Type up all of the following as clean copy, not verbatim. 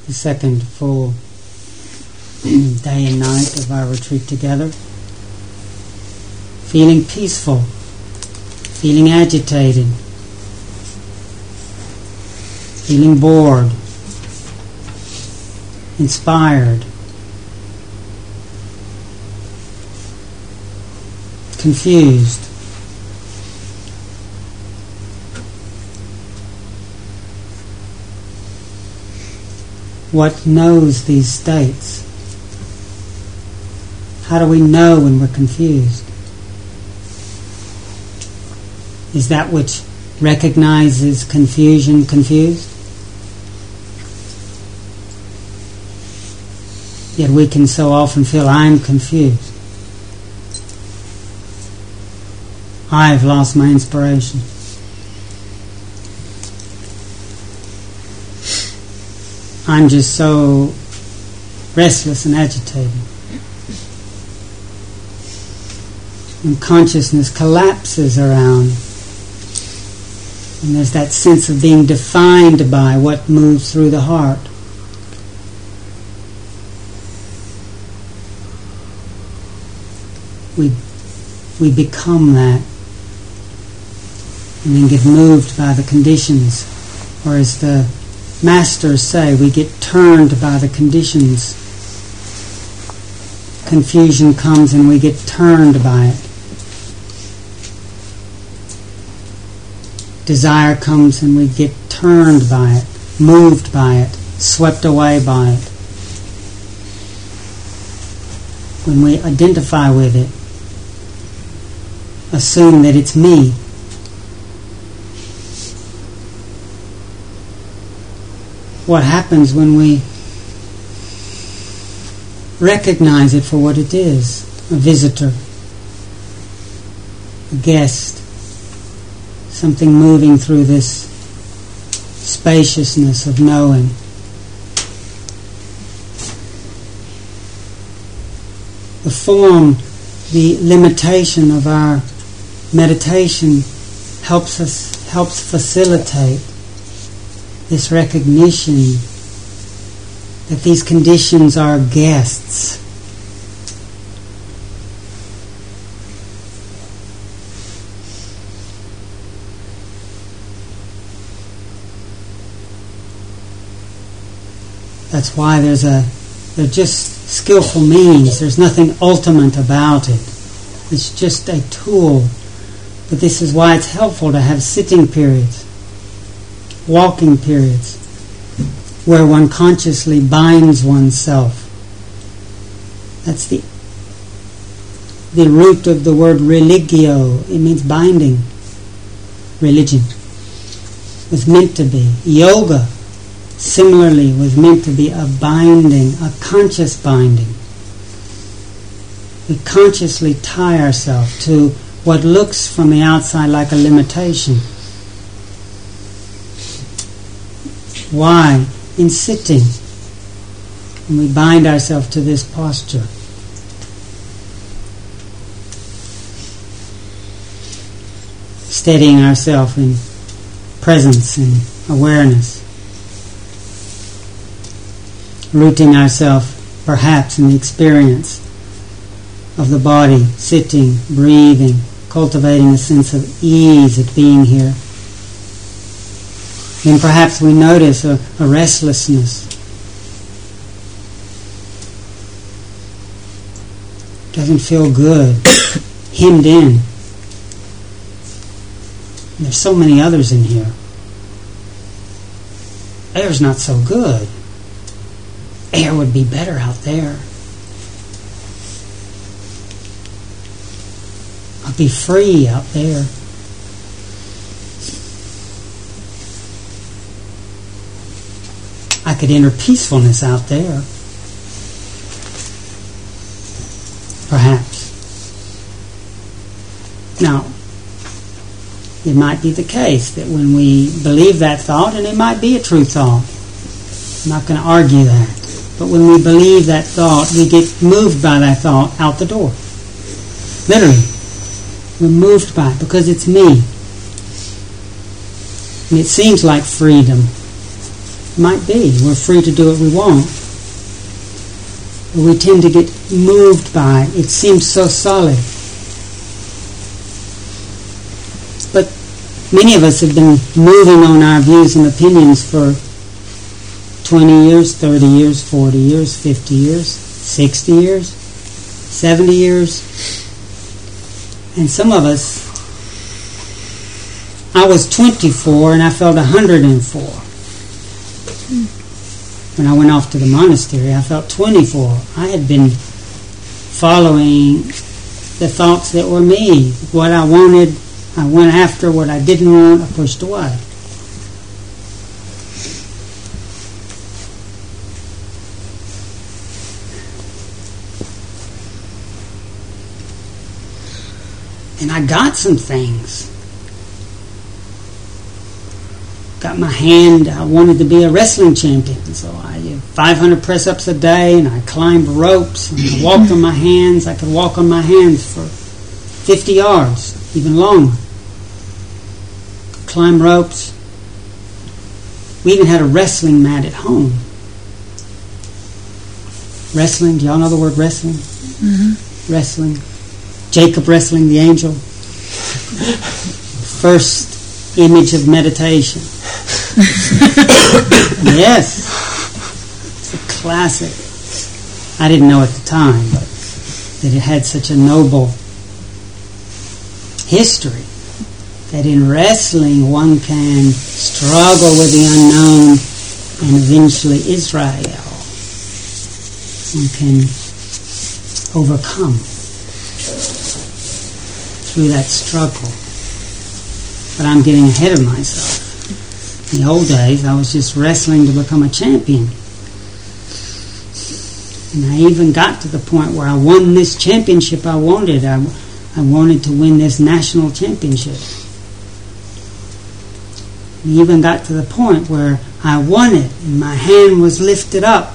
the second full day and night of our retreat together. Feeling peaceful, feeling agitated, feeling bored, inspired, confused. What knows these states? How do we know when we're confused? Is that which recognizes confusion confused? Yet we can so often feel, I'm confused. I've lost my inspiration. I'm just so restless and agitated. And consciousness collapses around. And there's that sense of being defined by what moves through the heart. We become that. And then get moved by the conditions. Or as the masters say, we get turned by the conditions. Confusion comes and we get turned by it. Desire comes and we get turned by it, moved by it, swept away by it. When we identify with it, assume that it's me. What happens when we recognize it for what it is? A visitor, a guest, something moving through this spaciousness of knowing. The form, the limitation of our meditation helps facilitate this recognition that these conditions are guests. That's why they're just skillful means. There's nothing ultimate about it. It's just a tool. But this is why it's helpful to have sitting periods, walking periods, where one consciously binds oneself. That's the root of the word religio. It means binding. Religion was meant to be. Yoga, similarly, was meant to be a binding, a conscious binding. We consciously tie ourselves to what looks from the outside like a limitation. Why? In sitting, when we bind ourselves to this posture. Steadying ourselves in presence and awareness. Rooting ourselves perhaps in the experience of the body, sitting, breathing, cultivating a sense of ease at being here. Then perhaps we notice a restlessness. Doesn't feel good. Hemmed in. There's so many others in here. Air's not so good. Air would be better out there. I'll be free out there. I could enter peacefulness out there. Perhaps. Now, it might be the case that when we believe that thought, and it might be a true thought, I'm not going to argue that, but when we believe that thought, we get moved by that thought out the door. Literally. We're moved by it because it's me. And it seems like freedom. might be. We're free to do what we want. But we tend to get moved by it. It seems so solid. But many of us have been moving on our views and opinions for 20 years, 30 years, 40 years, 50 years, 60 years, 70 years. And some of us, I was 24 and I felt 104. When I went off to the monastery, I felt 24. I had been following the thoughts that were me. What I wanted, I went after. What I didn't want, I pushed away. And I got some things. Got my hand, I wanted to be a wrestling champion, so I did 500 press-ups a day, and I climbed ropes, and I walked on my hands. I could walk on my hands for 50 yards, even longer. Climb ropes. We even had a wrestling mat at home. Wrestling, do y'all know the word wrestling? Mm-hmm. Wrestling. Jacob wrestling the angel. First image of meditation. Yes. It's a classic. I didn't know at the time, but that it had such a noble history. That in wrestling one can struggle with the unknown and eventually Israel. One can overcome through that struggle. But I'm getting ahead of myself. In the old days, I was just wrestling to become a champion. And I even got to the point where I won this championship I wanted. I wanted to win this national championship. And even got to the point where I won it and my hand was lifted up.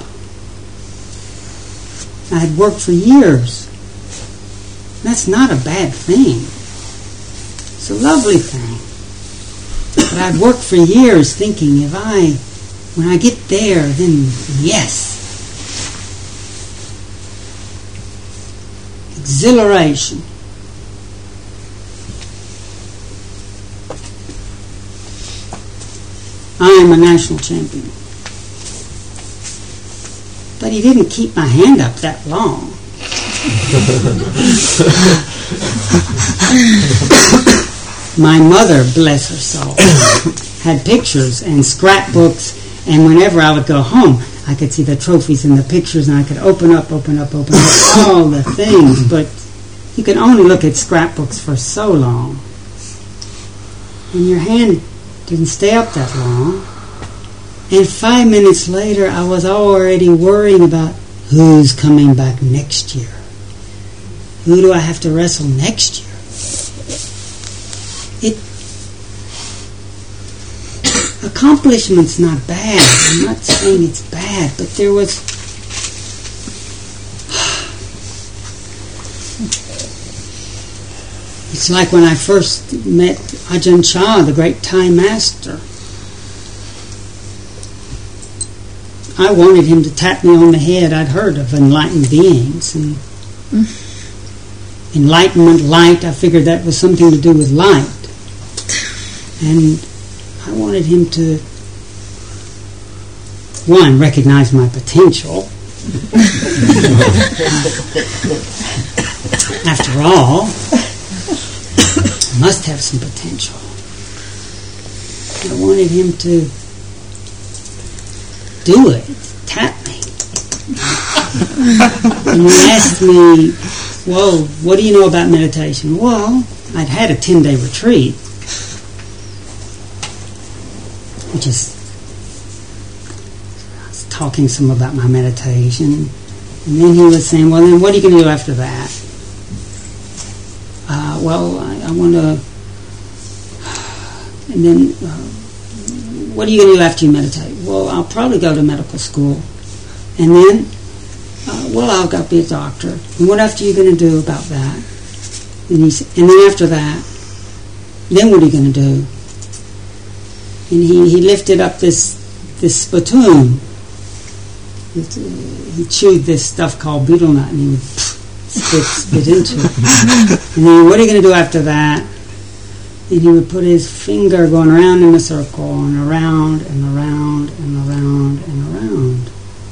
I had worked for years. That's not a bad thing. It's a lovely thing. But I'd worked for years thinking, when I get there, then yes. Exhilaration. I am a national champion. But he didn't keep my hand up that long. My mother, bless her soul, had pictures and scrapbooks, and whenever I would go home, I could see the trophies and the pictures, and I could open up all the things, but you can only look at scrapbooks for so long. And your hand didn't stay up that long. And 5 minutes later, I was already worrying about who's coming back next year. Who do I have to wrestle next year? Accomplishment's not bad. I'm not saying it's bad, but there was... It's like when I first met Ajahn Chah, the great Thai master. I wanted him to tap me on the head. I'd heard of enlightened beings. And enlightenment, light, I figured that was something to do with light. And I wanted him to, one, recognize my potential. After all, I must have some potential. I wanted him to do it, tap me. And he asked me, well, what do you know about meditation? Well, I'd had a 10-day retreat, which is, I was talking some about my meditation, and then he was saying, well, then what are you going to do after that? I want to, and then, what are you going to do after you meditate? Well, I'll probably go to medical school, and then, I'll go be a doctor. And what after you going to do about that? And then after that, then what are you going to do? And he lifted up this this spittoon. He chewed this stuff called betel nut, and he would spit into it. And then, what are you going to do after that? And he would put his finger going around in a circle, and around, and around, and around, and around.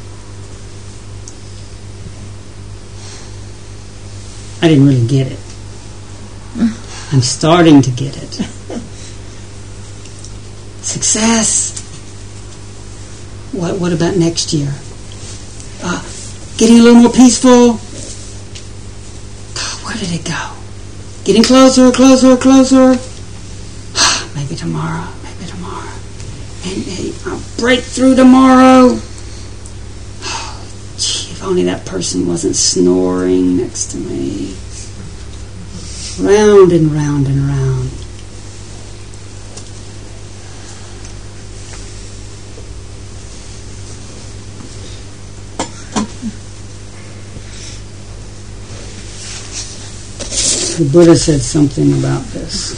I didn't really get it. I'm starting to get it. Success. What about next year? Getting a little more peaceful. God, where did it go? Getting closer, closer, closer. Maybe tomorrow. Maybe I'll break through tomorrow. Gee, if only that person wasn't snoring next to me. Round and round and round. The Buddha said something about this.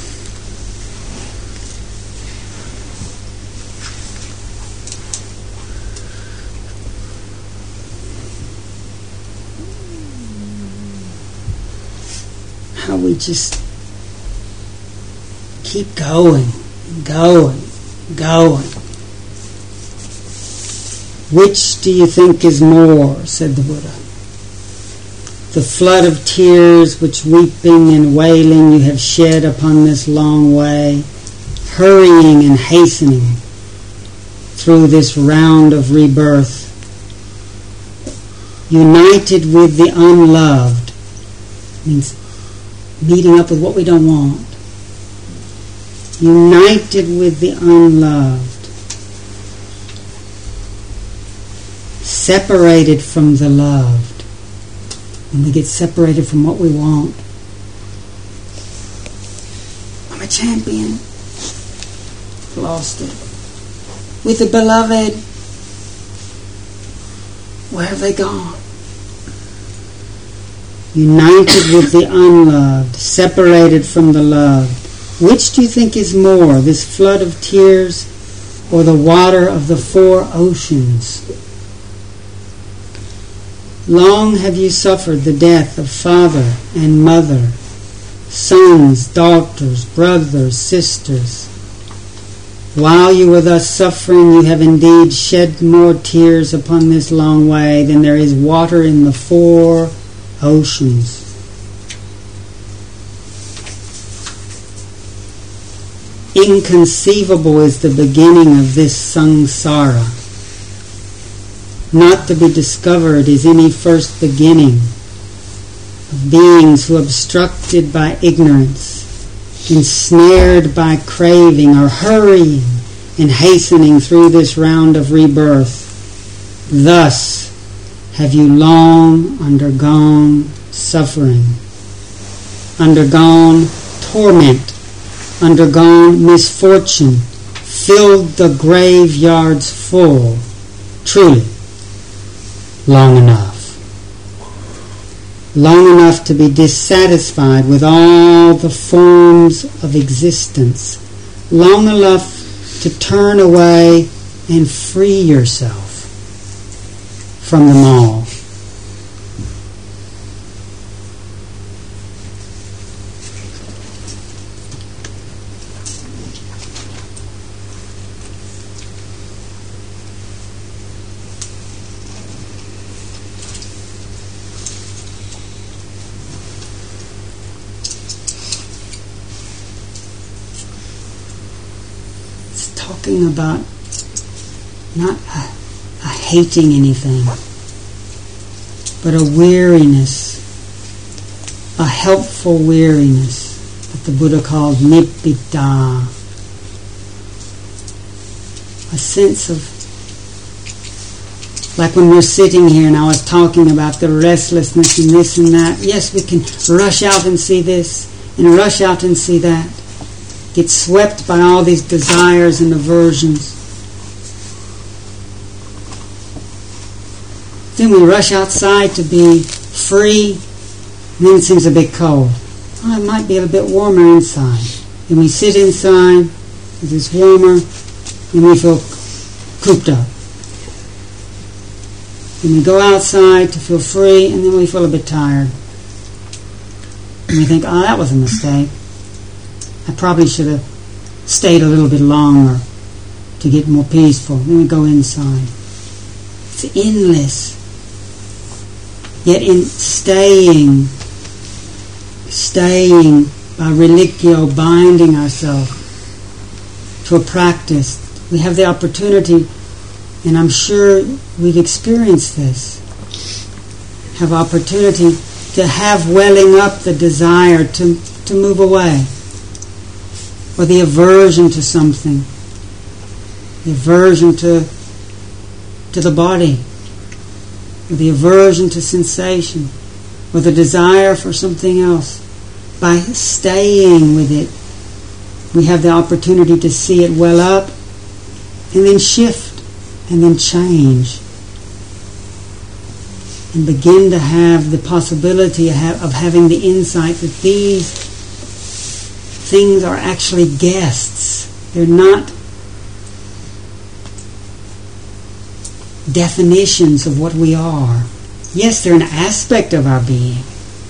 How we just keep going, going. Which do you think is more, said the Buddha? The flood of tears which weeping and wailing you have shed upon this long way, hurrying and hastening through this round of rebirth, united with the unloved, means meeting up with what we don't want, united with the unloved, separated from the loved. When we get separated from what we want. I'm a champion. Lost it. With the beloved. Where have they gone? United with the unloved, separated from the loved. Which do you think is more, this flood of tears or the water of the 4 oceans? Long have you suffered the death of father and mother, sons, daughters, brothers, sisters. While you were thus suffering, you have indeed shed more tears upon this long way than there is water in the 4 oceans. Inconceivable is the beginning of this samsara. Not to be discovered is any first beginning of beings who, obstructed by ignorance, ensnared by craving, are hurrying and hastening through this round of rebirth. Thus have you long undergone suffering, undergone torment, undergone misfortune, filled the graveyards full. Truly, long enough. Long enough to be dissatisfied with all the forms of existence. Long enough to turn away and free yourself from them all. Talking about not a hating anything, but a weariness, a helpful weariness that the Buddha called nibbida. A sense of, like when we're sitting here and I was talking about the restlessness and this and that. Yes, we can rush out and see this and rush out and see that. Get swept by all these desires and aversions. Then we rush outside to be free, and then it seems a bit cold. Oh, it might be a bit warmer inside. And we sit inside, it's warmer, and we feel cooped up. And we go outside to feel free, and then we feel a bit tired. And we think, that was a mistake. I probably should have stayed a little bit longer to get more peaceful. Then we go inside. It's endless. Yet in staying by relictio, binding ourselves to a practice, we have the opportunity, and I'm sure we've experienced this, have opportunity to have welling up the desire to move away, or the aversion to something, the aversion to the body, or the aversion to sensation, or the desire for something else. By staying with it, we have the opportunity to see it well up, and then shift, and then change, and begin to have the possibility of having the insight that these things are actually guests. They're not definitions of what we are. Yes, they're an aspect of our being.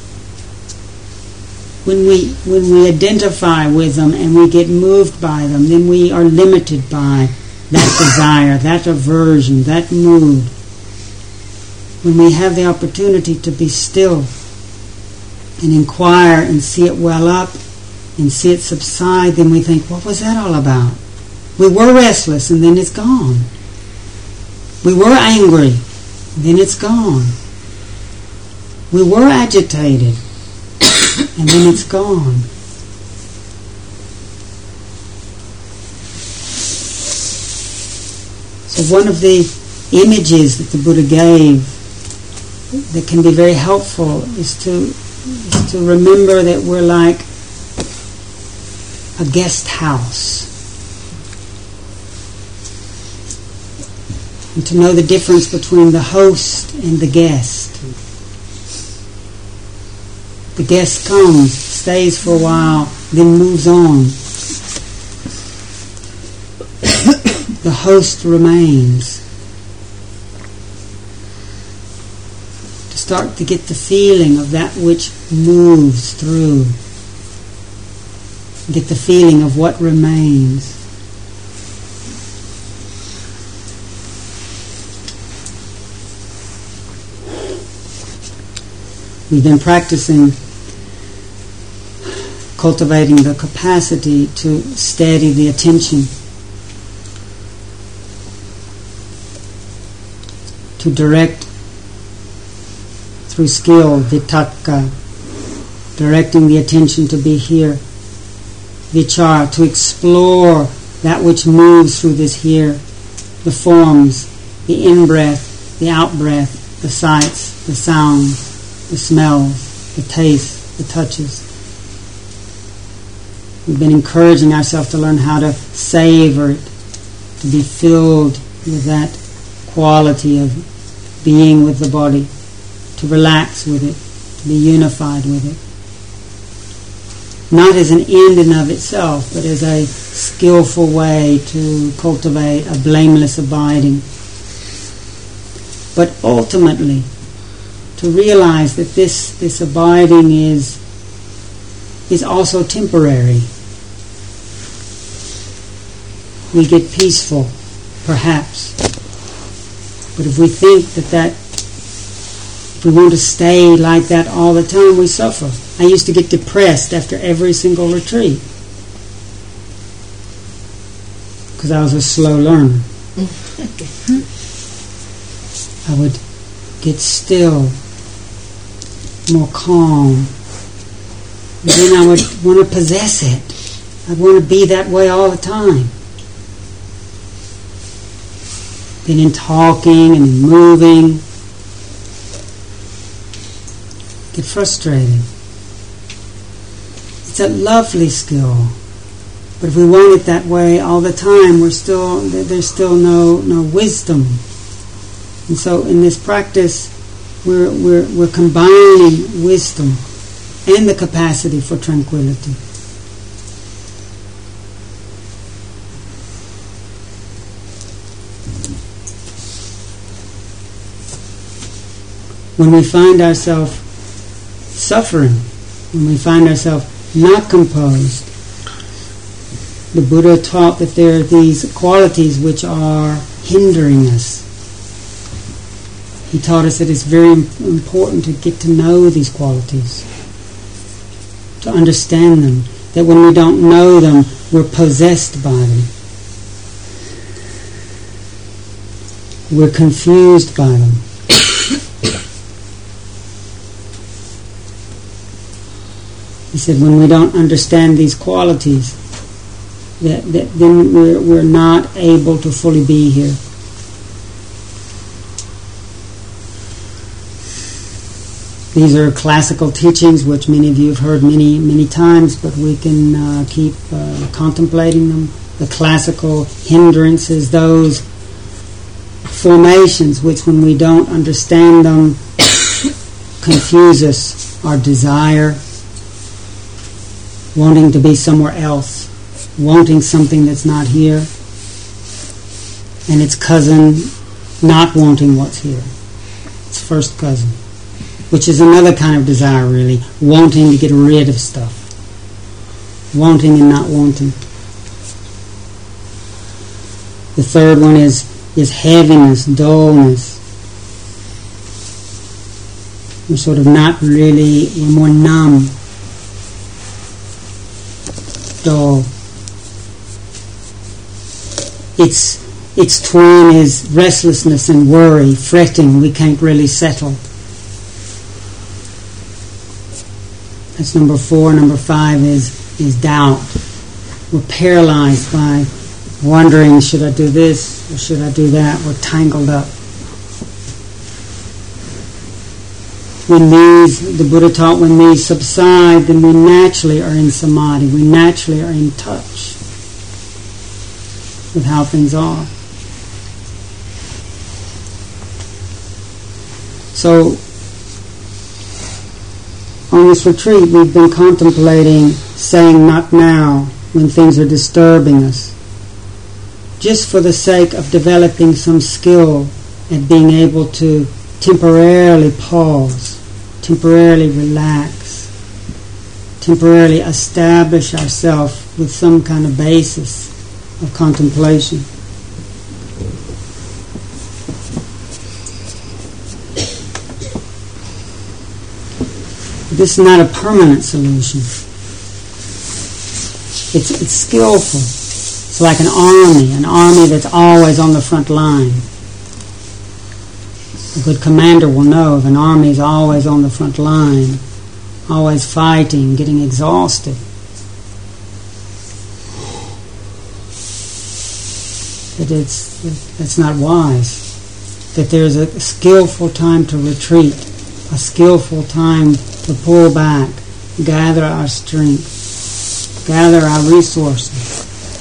When we identify with them and we get moved by them, then we are limited by that desire, that aversion, that mood. When we have the opportunity to be still and inquire and see it well up and see it subside, then we think, what was that all about? We were restless, and then it's gone. We were angry, and then it's gone. We were agitated, and then it's gone. So one of the images that the Buddha gave that can be very helpful is to remember that we're like a guest house. And to know the difference between the host and the guest. The guest comes, stays for a while, then moves on. The host remains. To start to get the feeling of that which moves through. Get the feeling of what remains. We've been practicing cultivating the capacity to steady the attention, to direct through skill, vitakka, directing the attention to be here, vichara, to explore that which moves through this here, the forms, the in-breath, the out-breath, the sights, the sounds, the smells, the tastes, the touches. We've been encouraging ourselves to learn how to savor it, to be filled with that quality of being with the body, to relax with it, to be unified with it. Not as an end in of itself, but as a skillful way to cultivate a blameless abiding. But ultimately, to realize that this abiding is also temporary. We get peaceful, perhaps. But if we think if we want to stay like that all the time, we suffer. I used to get depressed after every single retreat because I was a slow learner. I would get still, more calm. And then I would want to possess it. I'd want to be that way all the time. Then in talking and in moving, get frustrated. It's a lovely skill, but if we want it that way all the time, there's still no wisdom. And so in this practice, we're combining wisdom and the capacity for tranquility. when we find ourselves suffering, when we find ourselves not composed, the Buddha taught that there are these qualities which are hindering us. He taught us that it's very important to get to know these qualities, to understand them, that when we don't know them, we're possessed by them. We're confused by them. He said when we don't understand these qualities, then we're not able to fully be here. These are classical teachings which many of you have heard many times, but we can keep contemplating them. The classical hindrances, those formations which when we don't understand them confuse us. Our desire, wanting to be somewhere else, wanting something that's not here, and its cousin not wanting what's here. Its first cousin, which is another kind of desire, really, wanting to get rid of stuff, wanting and not wanting. The third one is heaviness, dullness. We're sort of not really, we're more numb, dull. Its twin is restlessness and worry, fretting. We can't really settle. That's number 4. Number 5 is doubt. We're paralyzed by wondering, should I do this or should I do that? We're tangled up. When the Buddha taught, when these subside, then we naturally are in samadhi. We naturally are in touch with how things are. So, on this retreat, we've been contemplating saying not now when things are disturbing us, just for the sake of developing some skill at being able to temporarily pause, temporarily relax, temporarily establish ourselves with some kind of basis of contemplation. This is not a permanent solution. It's skillful. It's like an army that's always on the front line. A good commander will know if an army is always on the front line, always fighting, getting exhausted, that's not wise. That there's a skillful time to retreat, a skillful time to pull back, gather our strength, gather our resources,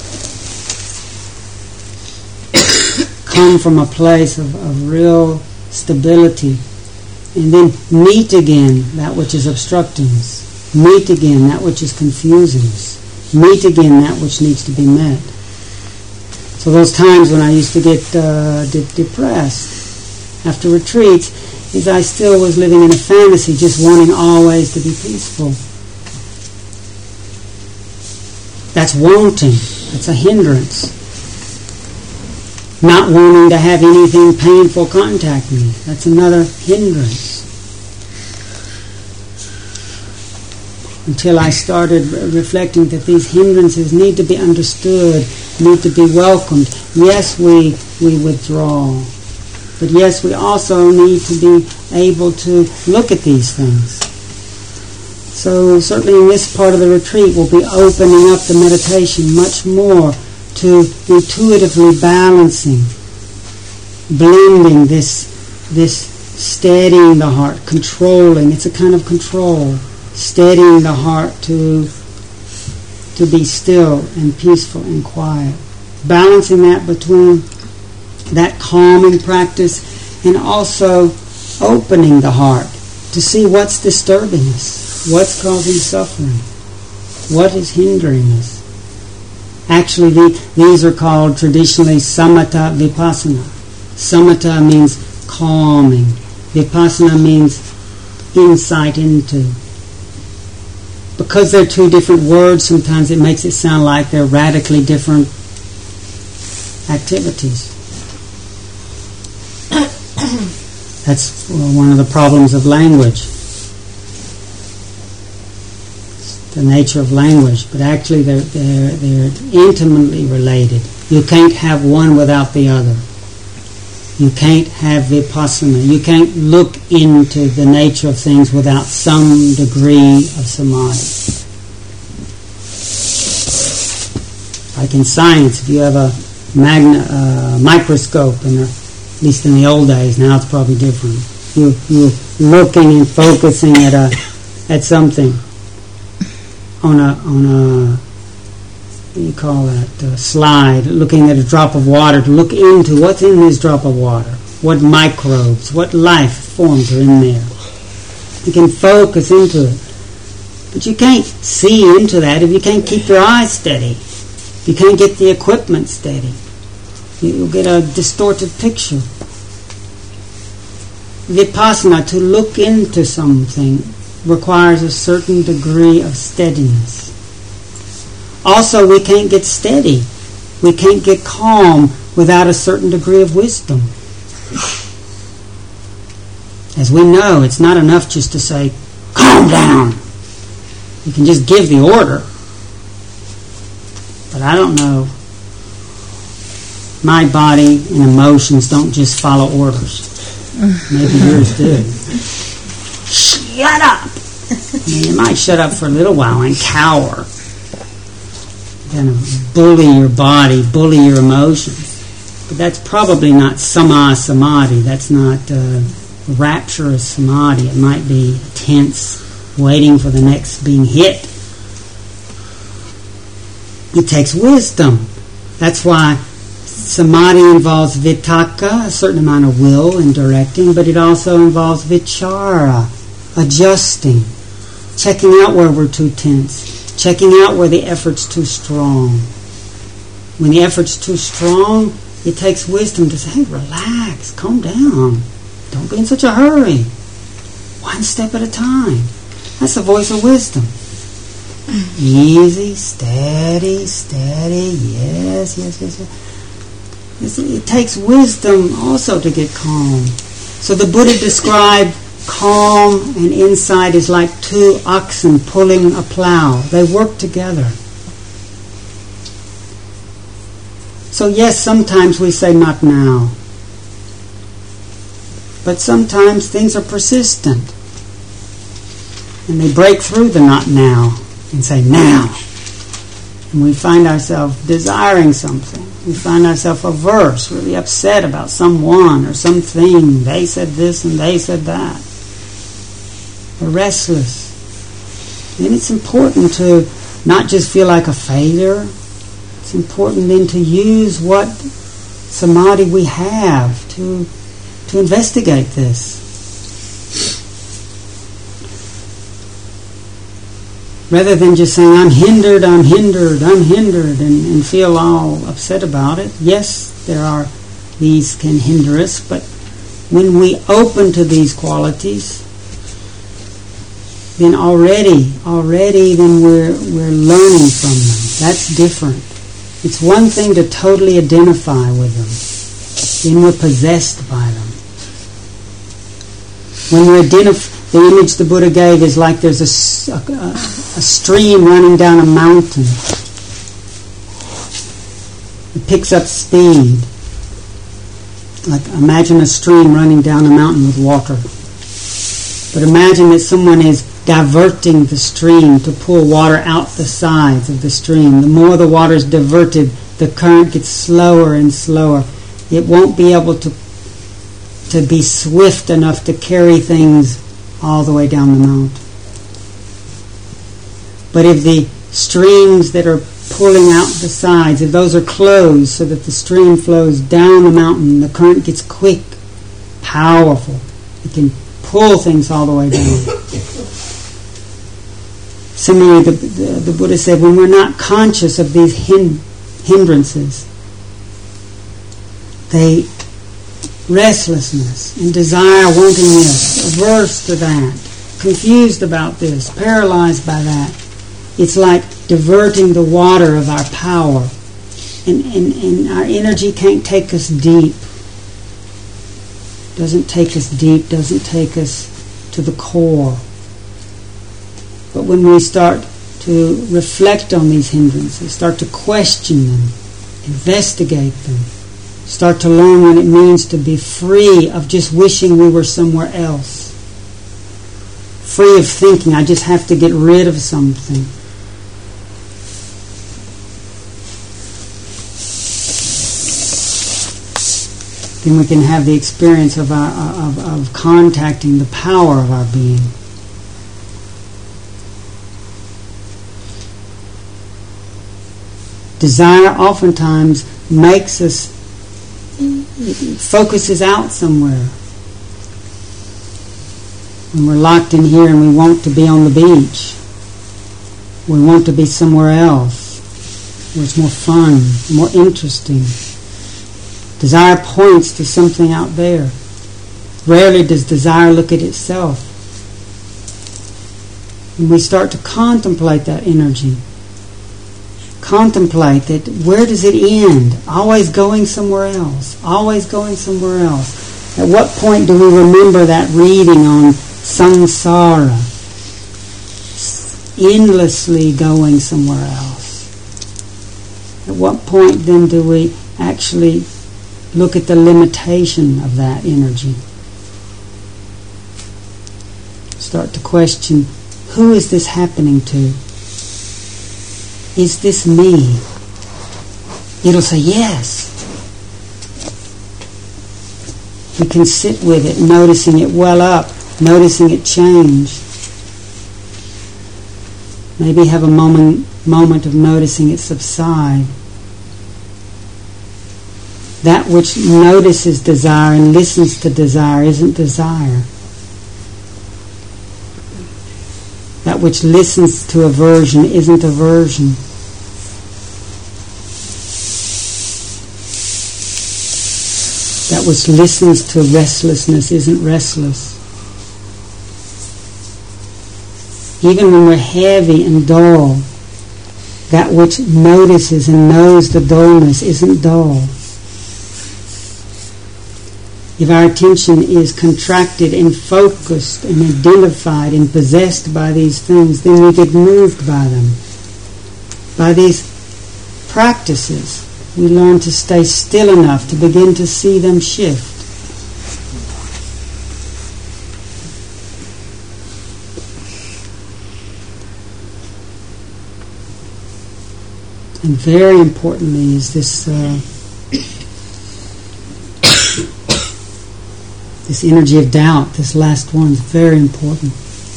come from a place of real stability, and then meet again that which is obstructing us, meet again that which is confusing us, meet again that which needs to be met. So those times when I used to get depressed after retreats is I still was living in a fantasy, just wanting always to be peaceful. That's wanting. That's a hindrance. Not wanting to have anything painful contact me. That's another hindrance. Until I started reflecting that these hindrances need to be understood, need to be welcomed. Yes, we withdraw. But yes, we also need to be able to look at these things. So certainly in this part of the retreat, we'll be opening up the meditation much more to intuitively balancing, blending this steadying the heart, controlling. It's a kind of control, steadying the heart to be still and peaceful and quiet. Balancing that between that calming practice and also opening the heart to see what's disturbing us, what's causing suffering, what is hindering us. Actually, these are called traditionally samatha vipassana. Samatha means calming, Vipassana means insight into. Because they're two different words, sometimes it makes it sound like they're radically different activities. That's one of the problems of language. The nature of language, but actually they're intimately related. You can't have one without the other. You can't have vipassana. You can't look into the nature of things without some degree of samadhi. Like in science, if you have a microscope, and at least in the old days, now it's probably different. You're looking and focusing at something on a what do you call that, slide, looking at a drop of water, to look into what's in this drop of water, what microbes, what life forms are in there. You can focus into it. But you can't see into that if you can't keep your eyes steady. You can't get the equipment steady. You'll get a distorted picture. Vipassana, to look into something, requires a certain degree of steadiness. Also, we can't get steady. We can't get calm without a certain degree of wisdom. As we know, it's not enough just to say, calm down. You can just give the order. But I don't know. My body and emotions don't just follow orders. Maybe yours do. Shut up! I mean, you might shut up for a little while and cower. Kind of bully your body, bully your emotions. But that's probably not samadhi. That's not rapturous samadhi. It might be tense, waiting for the next being hit. It takes wisdom. That's why samadhi involves vitakka, a certain amount of will and directing, but it also involves vichara, adjusting, checking out where we're too tense, checking out where the effort's too strong. When the effort's too strong, it takes wisdom to say, hey, relax, calm down. Don't be in such a hurry. One step at a time. That's the voice of wisdom. Easy, steady, yes. It takes wisdom also to get calm. So the Buddha described calm and insight is like two oxen pulling a plow. They work together. So yes, sometimes we say not now. But sometimes things are persistent. And they break through the not now and say now. And we find ourselves desiring something. We find ourselves averse, really upset about someone or something. They said this and they said that. We're restless. And it's important to not just feel like a failure. It's important then to use what samadhi we have to investigate this. Rather than just saying, I'm hindered, and feel all upset about it. Yes, these can hinder us, but when we open to these qualities, then already then we're learning from them. That's different. It's one thing to totally identify with them. Then we're possessed by them. When we're the image the Buddha gave is like there's a stream running down a mountain. It picks up speed. Like imagine a stream running down a mountain with water. But imagine that someone is diverting the stream to pull water out the sides of the stream. The more the water is diverted, the current gets slower and slower. It won't be able to be swift enough to carry things all the way down the mountain. But if the streams that are pulling out the sides, if those are closed so that the stream flows down the mountain, the current gets quick, powerful. It can pull things all the way down. Similarly, the Buddha said, when we're not conscious of these hindrances, they restlessness and desire, wanting this, averse to that, confused about this, paralyzed by that. It's like diverting the water of our power. And our energy can't take us deep. Doesn't take us deep, doesn't take us to the core. But when we start to reflect on these hindrances, start to question them, investigate them, start to learn what it means to be free of just wishing we were somewhere else. Free of thinking, I just have to get rid of something. Then we can have the experience of contacting the power of our being. Desire oftentimes makes us, it focuses out somewhere. When we're locked in here and we want to be on the beach, we want to be somewhere else where it's more fun, more interesting. Desire points to something out there. Rarely does desire look at itself. When we start to contemplate that energy, contemplate that, where does it end? Always going somewhere else. Always going somewhere else. At what point do we remember that reading on samsara? Endlessly going somewhere else. At what point then do we actually look at the limitation of that energy? Start to question, who is this happening to? Is this me? It'll say yes. We can sit with it, noticing it well up, noticing it change. Maybe have a moment of noticing it subside. That which notices desire and listens to desire isn't desire. That which listens to aversion isn't aversion. That which listens to restlessness isn't restless. Even when we're heavy and dull, that which notices and knows the dullness isn't dull. If our attention is contracted and focused and identified and possessed by these things, then we get moved by them. By these practices, we learn to stay still enough to begin to see them shift. And very importantly is this this energy of doubt. This last one is very important.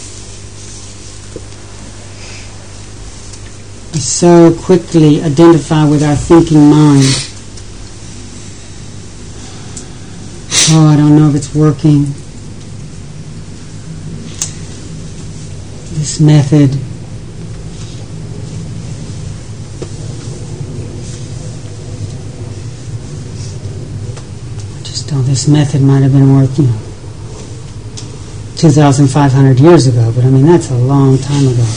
We so quickly identify with our thinking mind. Oh, I don't know if it's working. This method. This method might have been working 2,500 years ago, but I mean, that's a long time ago.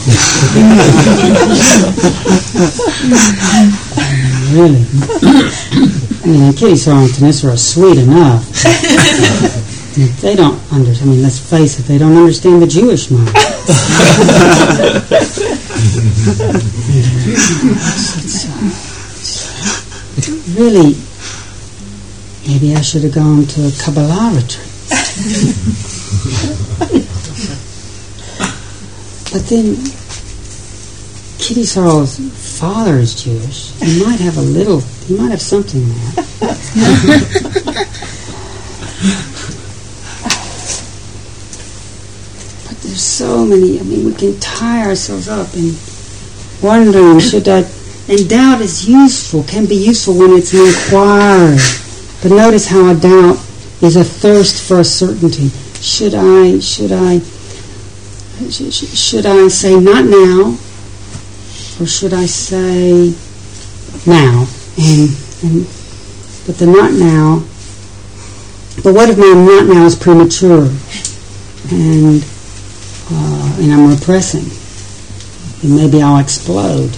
Really. I mean, Kittisaro and Thanissaro are sweet enough. They don't understand. I mean, let's face it, they don't understand the Jewish mind. Really, maybe I should have gone to a Kabbalah retreat. But then, Kittisaro's father is Jewish. He might have something there. But there's so many, I mean, we can tie ourselves up in wondering, and doubt is useful, can be useful when it's an inquiry. But notice how a doubt is a thirst for a certainty. Should I say not now, or should I say now? But the not now But what if I'm not now is premature, and I'm repressing? And maybe I'll explode.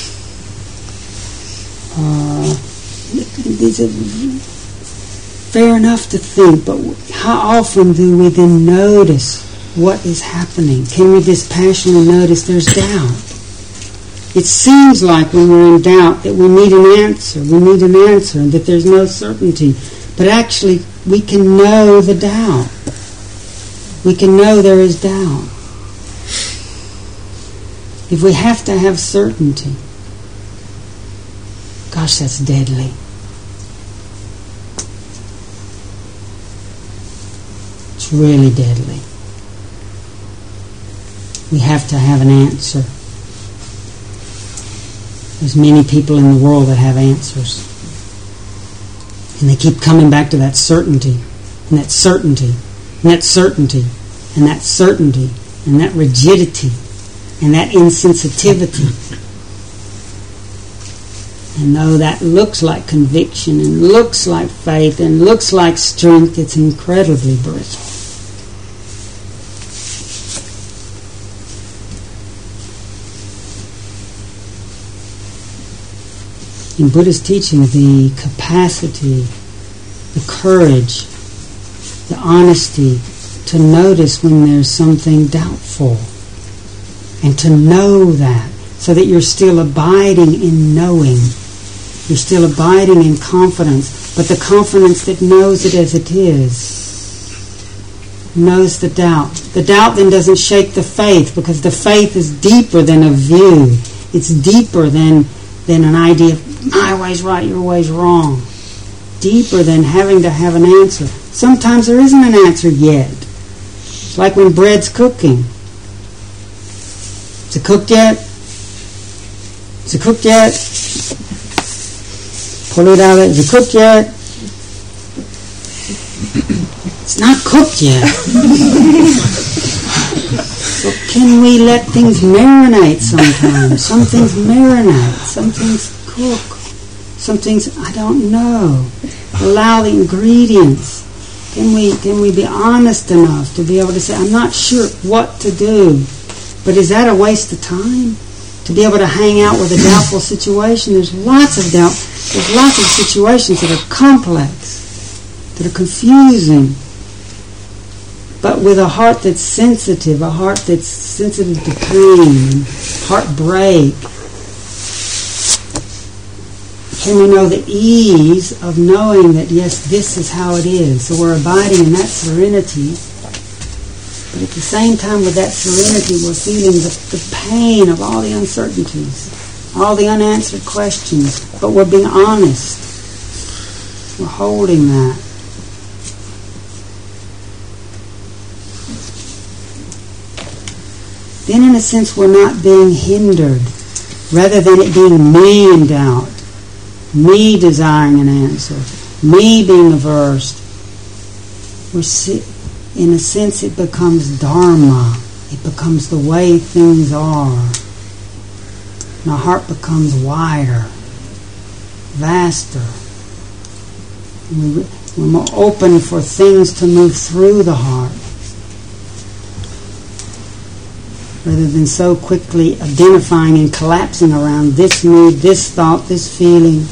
These are fair enough to think, but how often do we then notice what is happening? Can we dispassionately notice there's doubt? It seems like when we're in doubt that we need an answer, and that there's no certainty. But actually, we can know the doubt. We can know there is doubt. If we have to have certainty, gosh, that's deadly. It's really deadly. We have to have an answer. There's many people in the world that have answers. And they keep coming back to that certainty, and that certainty, and that certainty, and that certainty, and that rigidity, and that insensitivity. And though that looks like conviction, and looks like faith, and looks like strength, it's incredibly brittle. In Buddha's teaching, the capacity, the courage, the honesty to notice when there's something doubtful, and to know that, so that you're still abiding in knowing. You're still abiding in confidence, but the confidence that knows it as it is, knows the doubt. The doubt then doesn't shake the faith, because the faith is deeper than a view. It's deeper than an idea of my way's right, your way's wrong. Deeper than having to have an answer. Sometimes there isn't an answer yet. It's like when bread's cooking. Is it cooked yet? Is it cooked yet? Pull it out. Is it cooked yet? It's not cooked yet. So can we let things marinate sometimes? Some things marinate. Some things cook. Some things I don't know. Allow the ingredients. Can we be honest enough to be able to say, I'm not sure what to do, but is that a waste of time? To be able to hang out with a doubtful situation? There's lots of doubt. There's lots of situations that are complex, that are confusing. But with a heart that's sensitive, to pain and heartbreak, can we know the ease of knowing that, yes, this is how it is. So we're abiding in that serenity. But at the same time, with that serenity, we're feeling the pain of all the uncertainties, all the unanswered questions. But we're being honest. We're holding that. Then in a sense we're not being hindered. Rather than it being me in doubt, me desiring an answer, me being averse, in a sense it becomes dharma. It becomes the way things are. And our heart becomes wider, vaster. We're more open for things to move through the heart, rather than so quickly identifying and collapsing around this mood, this thought, this feeling.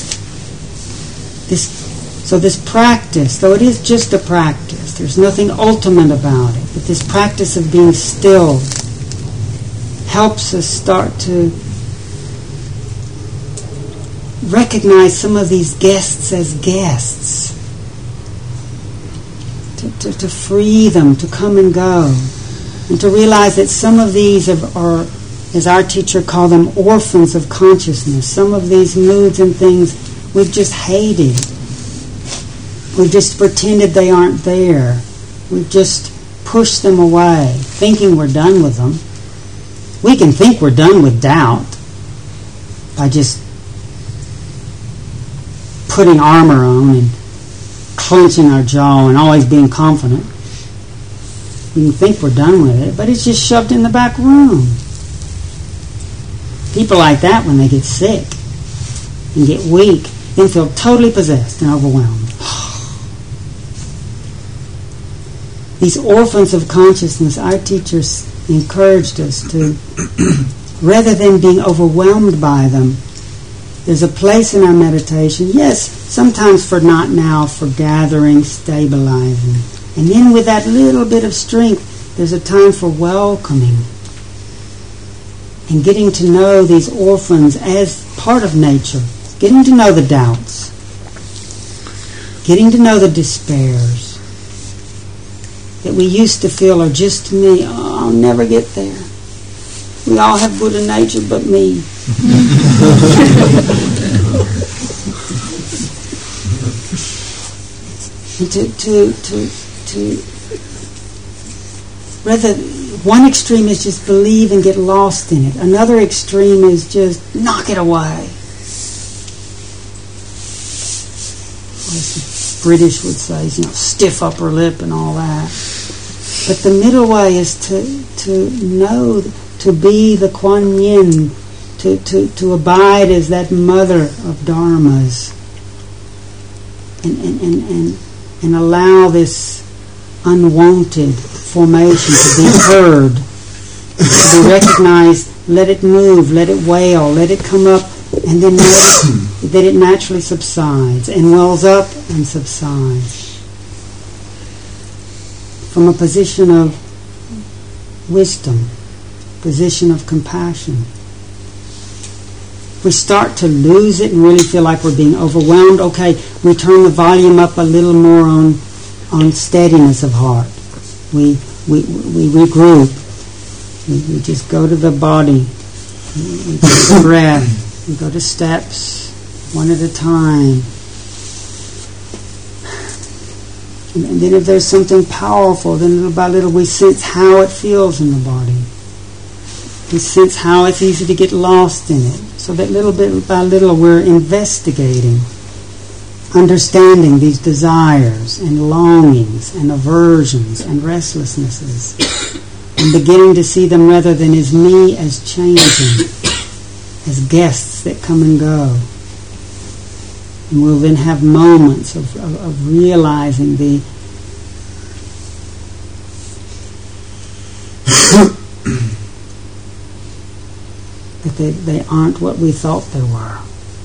So this practice, though it is just a practice, there's nothing ultimate about it, but this practice of being still helps us start to recognize some of these guests as guests, to free them, to come and go. And to realize that some of these are, as our teacher called them, orphans of consciousness. Some of these moods and things we've just hated. We've just pretended they aren't there. We've just pushed them away, thinking we're done with them. We can think we're done with doubt by just putting armor on and clenching our jaw and always being confident. We can think we're done with it, but it's just shoved in the back room. People like that, when they get sick and get weak, then feel totally possessed and overwhelmed. These orphans of consciousness, our teachers encouraged us to, rather than being overwhelmed by them, there's a place in our meditation, yes, sometimes for not now, for gathering, stabilizing. And then with that little bit of strength, there's a time for welcoming and getting to know these orphans as part of nature, getting to know the doubts, getting to know the despairs that we used to feel are just me. Oh, I'll never get there. We all have Buddha nature but me. And to rather, one extreme is just believe and get lost in it. Another extreme is just knock it away. As the British would say, stiff upper lip and all that. But the middle way is to know, to be the Kuan Yin, to abide as that mother of dharmas, and allow this unwanted formation to be heard, to be recognized. Let it move, let it wail, let it come up, and then notice that it naturally subsides and wells up and subsides from a position of wisdom, position of compassion. We start to lose it and really feel like we're being overwhelmed. Okay, we turn the volume up a little more on steadiness of heart. We regroup. We just go to the body. We go to the breath. We go to steps, one at a time. And then if there's something powerful, then little by little we sense how it feels in the body. We sense how it's easy to get lost in it. So that little bit by little we're investigating, understanding these desires and longings and aversions and restlessnesses, and beginning to see them rather than as me, as changing, as guests that come and go. And we'll then have moments of realizing the that they aren't what we thought they were.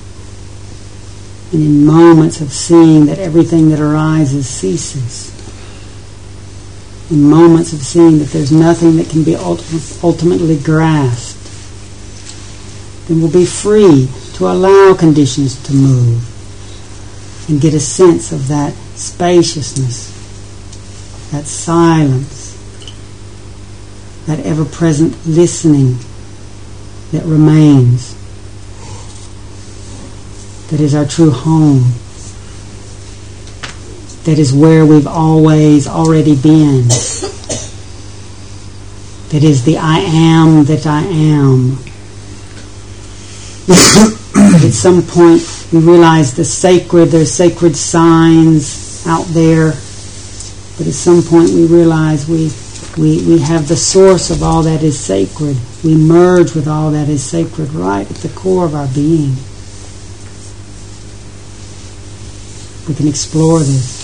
And in moments of seeing that everything that arises ceases. In moments of seeing that there's nothing that can be ultimately grasped, then we'll be free to allow conditions to move and get a sense of that spaciousness, that silence, that ever-present listening that remains, that is our true home, that is where we've always already been, that is the I am that I am. But at some point we realize there's sacred signs out there, but at some point we realize we have the source of all that is sacred. We merge with all that is sacred right at the core of our being. We can explore this.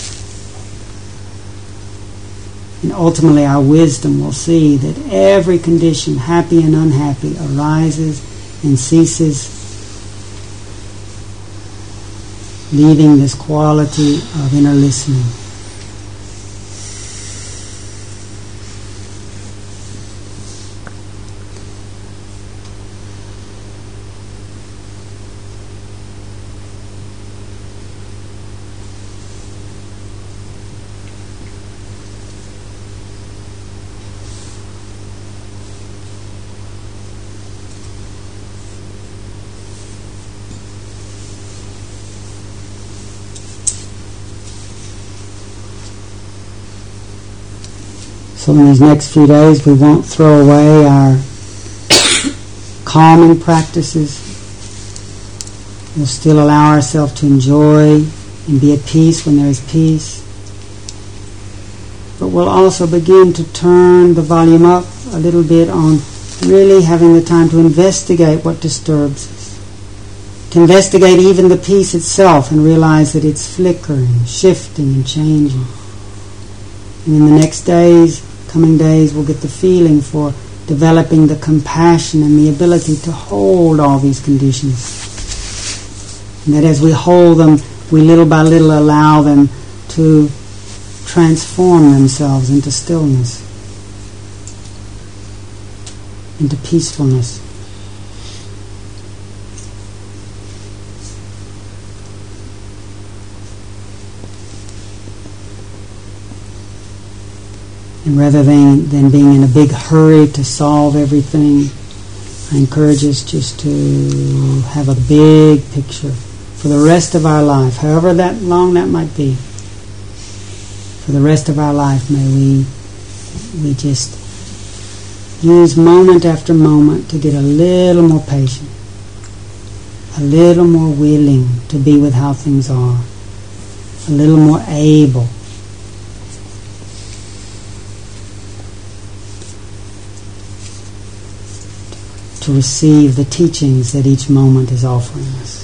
And ultimately our wisdom will see that every condition, happy and unhappy, arises and ceases, leaving this quality of inner listening. So in these next few days we won't throw away our calming practices. We'll still allow ourselves to enjoy and be at peace when there is peace. But we'll also begin to turn the volume up a little bit on really having the time to investigate what disturbs us. To investigate even the peace itself and realize that it's flickering, shifting and changing. And in the next days, coming days, we'll get the feeling for developing the compassion and the ability to hold all these conditions. And that as we hold them, we little by little allow them to transform themselves into stillness, into peacefulness. And rather than being in a big hurry to solve everything, I encourage us just to have a big picture for the rest of our life, however that long that might be. For the rest of our life, may we just use moment after moment to get a little more patient, a little more willing to be with how things are, a little more able to receive the teachings that each moment is offering us.